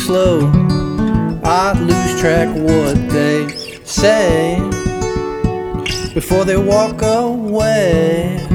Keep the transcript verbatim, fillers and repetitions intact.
slow, I lose track of what they say before they walk away.